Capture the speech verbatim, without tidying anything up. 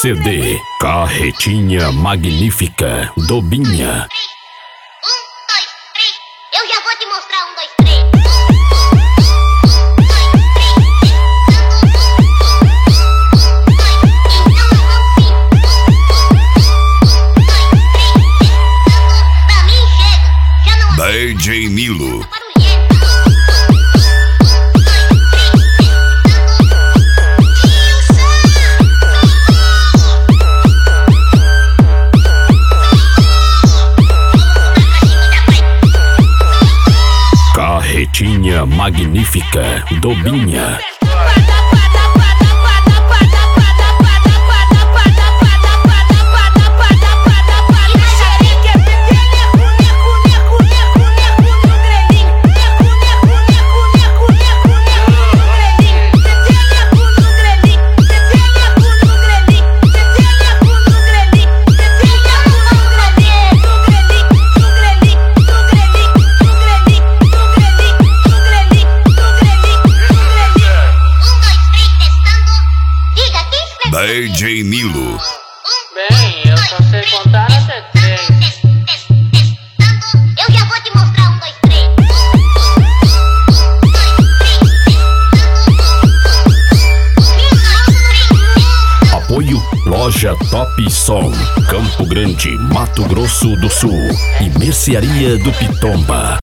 C D Carretinha Magnífica do Binha. Um, dois, três, eu já vou te mostrar. Um, dois, três. D J Nilo. Carretinha Magnífica do Binha. D J Nilo. Bem, eu só sei contar até três. Eu já vou te mostrar. Um, dois, três. Apoio Loja Top Som, Campo Grande, Mato Grosso do Sul e Mercearia do Pitomba.